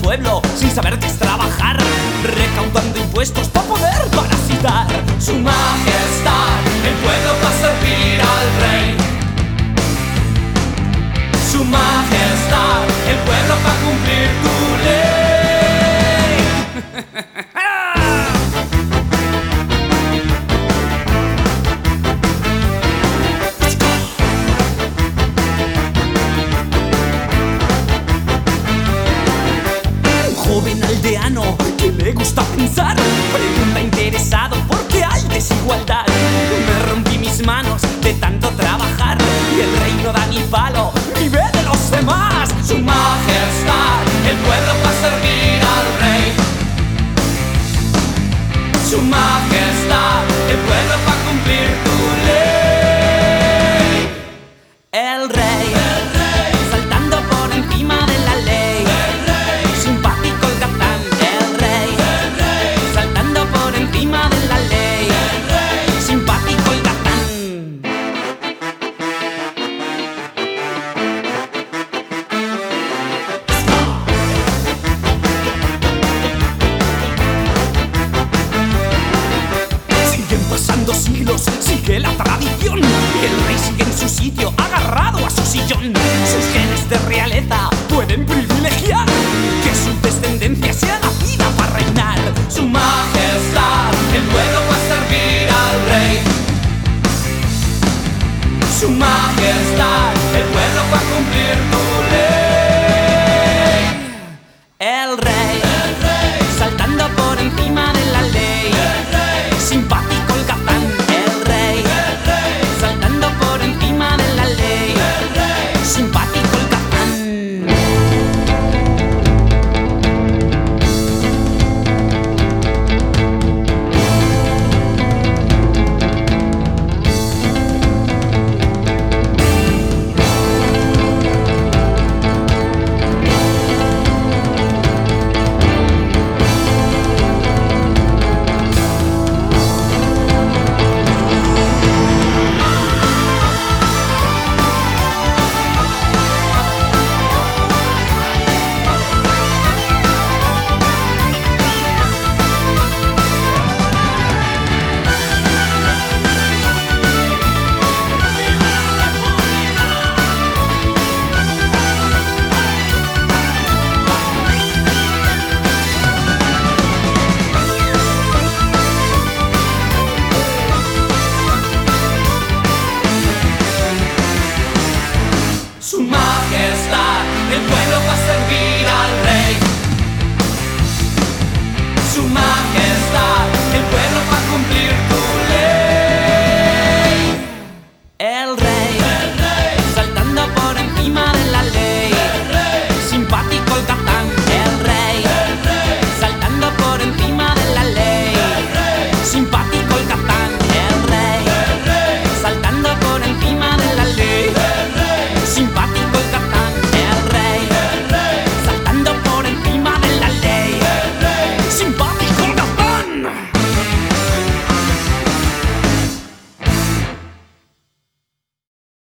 pueblo sin saber qué es trabajar, recaudando impuestos para poder parasitar. Su majestad, el pueblo va a servir al rey. Su majestad, el pueblo va a cumplir tu ley. Joven aldeano que le gusta pensar, pregunta interesado por qué hay desigualdad. Me rompí mis manos de tanto trabajar y el rey no da ni palo, vive de los demás. Su majestad, el pueblo va a servir al rey. Su majestad, el pueblo va a cumplir tu ley. El rey, saltando por encima de la ley. Simpático el Gazán, el rey, saltando por encima de la ley. Simpático el Gazán. Siguen pasando siglos, sigue la tradición.